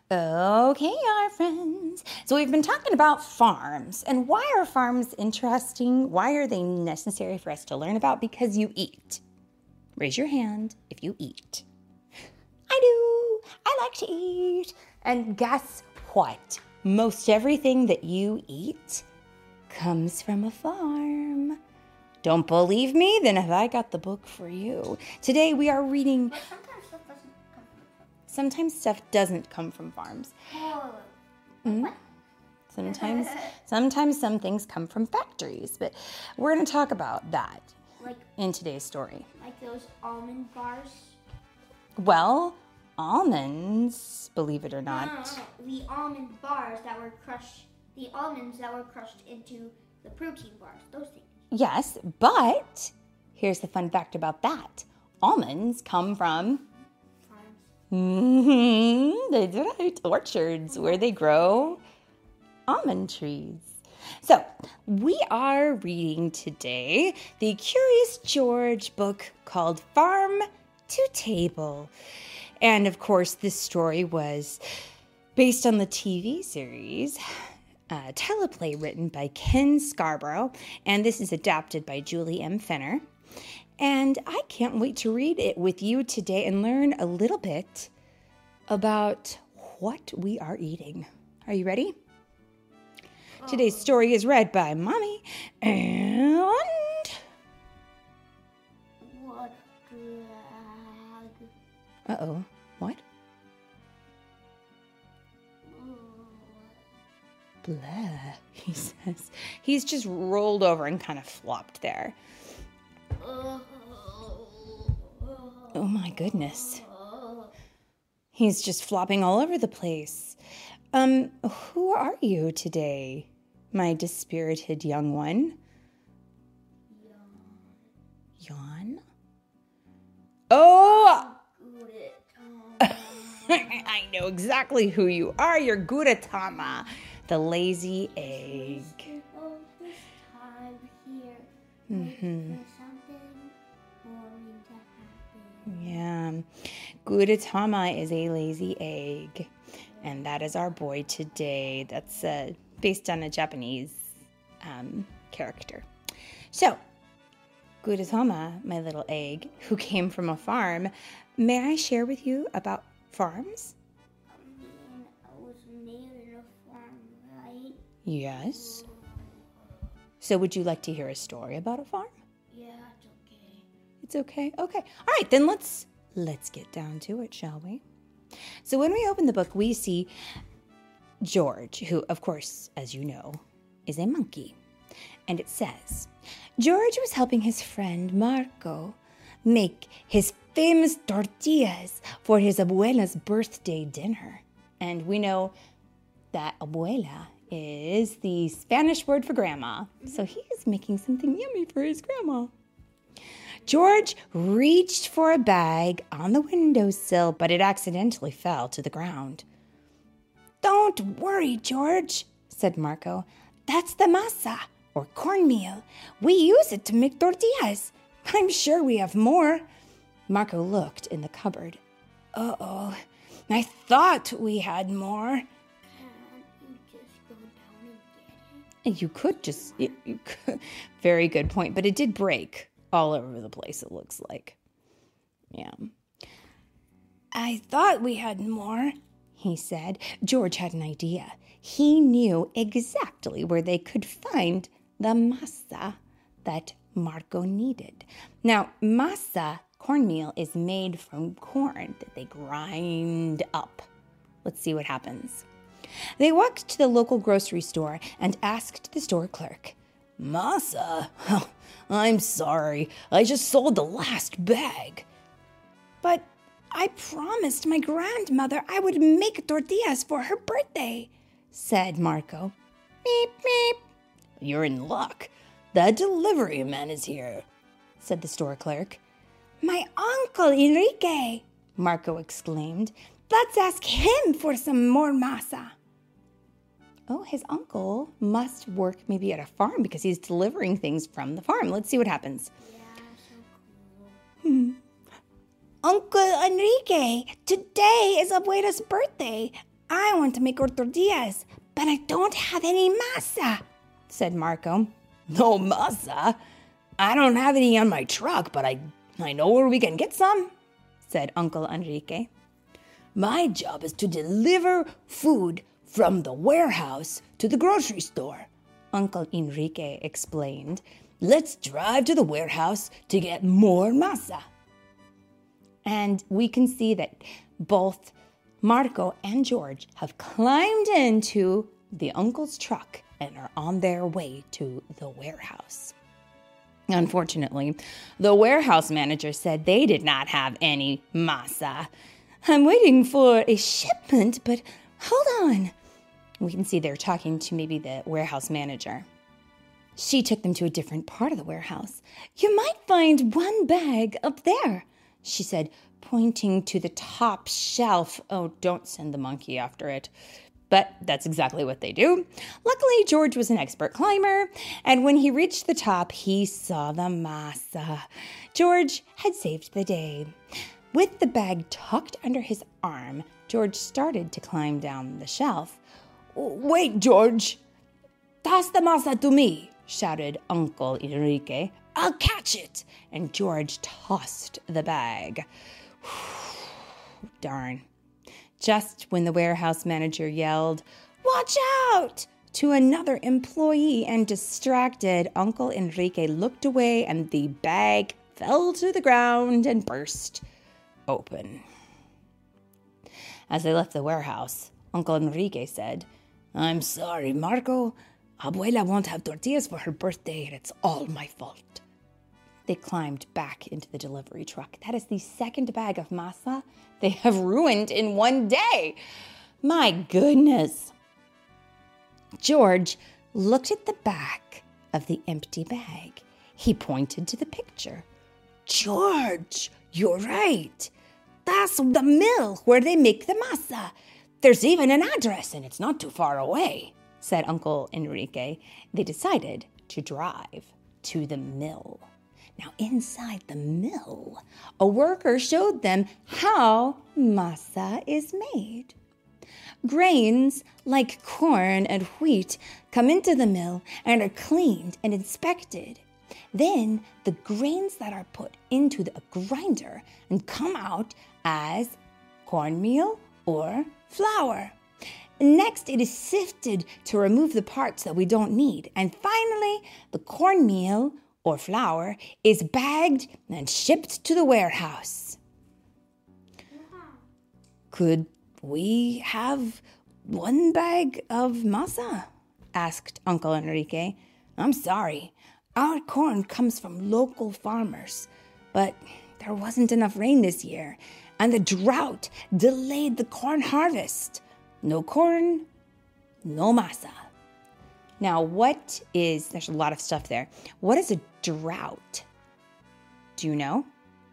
Okay, our friends. So we've been talking about farms. And why are farms interesting? Why are they necessary for us to learn about? Because you eat. Raise your hand if you eat. I do. I like to eat. And guess what? Most everything that you eat comes from a farm. Don't believe me? Then have I got the book for you. Today we are reading... But sometimes stuff doesn't come from farms. Sometimes stuff doesn't come from farms. What? Sometimes some things come from factories, but we're going to talk about that Like in today's story. those almond bars. Well, almonds, believe it or No, not. the almond bars that were crushed. The almonds that were crushed into the protein bars. Those things. Yes, but here's the fun fact about that. Almonds come from Farms. that's right, orchards where they grow almond trees. So, we are reading today the Curious George book called Farm to Table. And of course, this story was based on the TV series teleplay written by Ken Scarborough, and this is adapted by Julie M. Fenner. And I can't wait to read it with you today and learn a little bit about what we are eating. Are you ready? Today's story is read by Mommy and... What drag? Uh-oh. What? Blah, he says. He's just rolled over and kind of flopped there. Oh my goodness. He's just flopping all over the place. Who are you today, my dispirited young one? Yawn? Oh! I know exactly who you are. You're Gudetama, the lazy egg. This time here. Mm-hmm. Something boring to happen. Yeah. Gudetama is a lazy egg. And that is our boy today. That's based on a Japanese character. So, Gudetama, my little egg, who came from a farm, may I share with you about farms? I was made in a farm, right? Yes. So would you like to hear a story about a farm? Yeah, it's okay. It's okay? Okay. All right, then let's get down to it, shall we? So when we open the book, we see George, who, of course, as you know, is a monkey. And it says, George was helping his friend Marco make his famous tortillas for his abuela's birthday dinner. And we know that abuela is the Spanish word for grandma. So he is making something yummy for his grandma. George reached for a bag on the windowsill, but it accidentally fell to the ground. Don't worry, George, said Marco. That's the masa, or cornmeal. We use it to make tortillas. I'm sure we have more. Marco looked in the cupboard. Uh-oh, I thought we had more. Can't you just go down and get it? You could just... You could. Very good point, but it did break all over the place, it looks like. Yeah. I thought we had more, he said. George had an idea. He knew exactly where they could find the masa that Marco needed. Now, masa, cornmeal, is made from corn that they grind up. Let's see what happens. They walked to the local grocery store and asked the store clerk, Masa? I'm sorry, I just sold the last bag. But I promised my grandmother I would make tortillas for her birthday, said Marco. Beep, beep. You're in luck. The delivery man is here, said the store clerk. My uncle Enrique, Marco exclaimed. Let's ask him for some more masa. Oh, his uncle must work maybe at a farm because he's delivering things from the farm. Let's see what happens. Yeah, so cool. Uncle Enrique, today is Abuela's birthday. I want to make tortillas, but I don't have any masa, said Marco. No masa? I don't have any on my truck, but I know where we can get some, said Uncle Enrique. My job is to deliver food from the warehouse to the grocery store, Uncle Enrique explained. Let's drive to the warehouse to get more masa. And we can see that both Marco and George have climbed into the uncle's truck and are on their way to the warehouse. Unfortunately, the warehouse manager said they did not have any masa. I'm waiting for a shipment, but hold on. We can see they're talking to maybe the warehouse manager. She took them to a different part of the warehouse. You might find one bag up there, she said, pointing to the top shelf. Oh, don't send the monkey after it. But that's exactly what they do. Luckily, George was an expert climber, and when he reached the top, he saw the masa. George had saved the day. With the bag tucked under his arm, George started to climb down the shelf. Wait, George! Toss the masa to me, shouted Uncle Enrique. I'll catch it! And George tossed the bag. Darn. Just when the warehouse manager yelled, "Watch out!" to another employee and distracted, Uncle Enrique looked away and the bag fell to the ground and burst open. As they left the warehouse, Uncle Enrique said, I'm sorry, Marco. Abuela won't have tortillas for her birthday, and it's all my fault. They climbed back into the delivery truck. That is the second bag of masa they have ruined in one day. My goodness. George looked at the back of the empty bag. He pointed to the picture. George, you're right. That's the mill where they make the masa. There's even an address, and it's not too far away, said Uncle Enrique. They decided to drive to the mill. Now, inside the mill, a worker showed them how masa is made. Grains like corn and wheat come into the mill and are cleaned and inspected. Then the grains that are put into the grinder and come out as cornmeal or flour. Next, it is sifted to remove the parts that we don't need. And finally, the cornmeal or flour is bagged and shipped to the warehouse. Could we have one bag of masa? Asked Uncle Enrique. I'm sorry. Our corn comes from local farmers, but there wasn't enough rain this year, and the drought delayed the corn harvest. No corn, no masa. Now, there's a lot of stuff there. What is a drought? Do you know?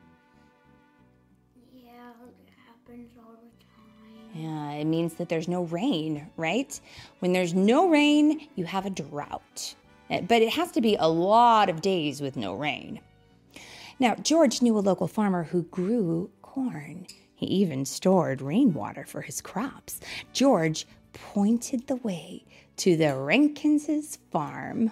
Yeah, it happens all the time. Yeah, it means that there's no rain, right? When there's no rain, you have a drought. But it has to be a lot of days with no rain. Now, George knew a local farmer who grew corn. He even stored rainwater for his crops. George pointed the way to the Rankins' farm.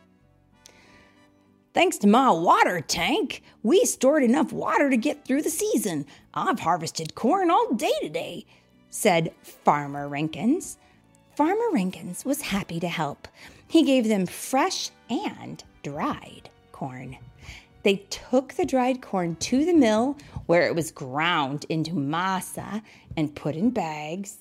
Thanks to my water tank, we stored enough water to get through the season. I've harvested corn all day today, said Farmer Rankins. Farmer Rankins was happy to help. He gave them fresh and dried corn. They took the dried corn to the mill where it was ground into masa and put in bags.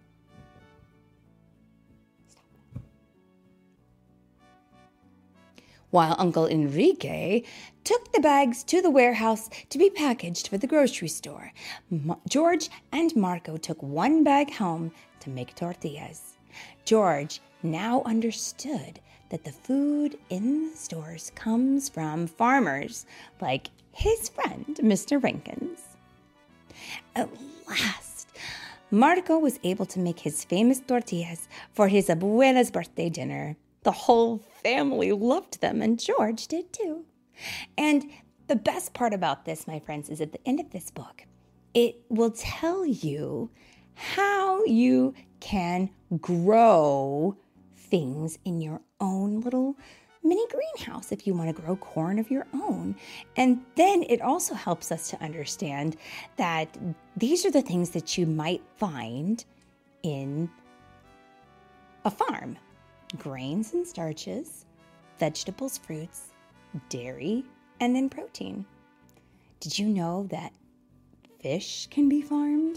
While Uncle Enrique took the bags to the warehouse to be packaged for the grocery store. George and Marco took one bag home to make tortillas. George now understood that the food in the stores comes from farmers like his friend, Mr. Rankins. At last, Marco was able to make his famous tortillas for his abuela's birthday dinner. The whole family loved them, and George did too. And the best part about this, my friends, is at the end of this book, it will tell you how you can grow things in your own little mini greenhouse if you want to grow corn of your own. And then it also helps us to understand that these are the things that you might find in a farm: grains and starches, vegetables, fruits, dairy, and then protein. Did you know that fish can be farmed?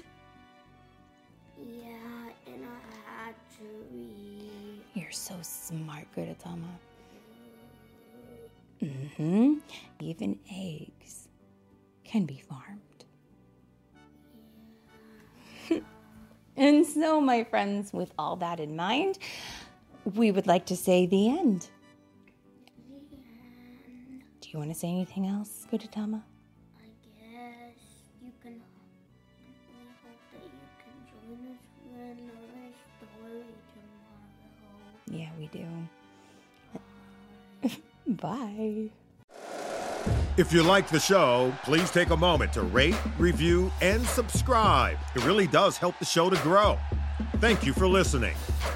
Yeah, in a hatchery. You're so smart, Gudetama. Even eggs can be farmed. And so, my friends, with all that in mind, we would like to say the end. Do you want to say anything else, Gudetama? I guess you can. We hope that you can join us for another story tomorrow. Yeah, we do. Bye. If you like the show, please take a moment to rate, review, and subscribe. It really does help the show to grow. Thank you for listening.